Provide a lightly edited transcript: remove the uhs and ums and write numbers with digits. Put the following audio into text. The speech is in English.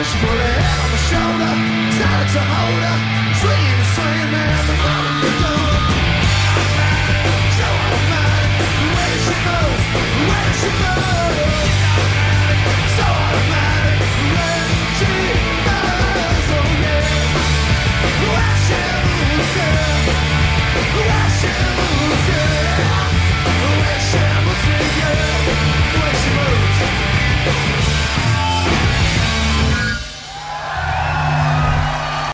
She put her head on my shoulder, started to hold her, swinging and swinging, man, the moment begun.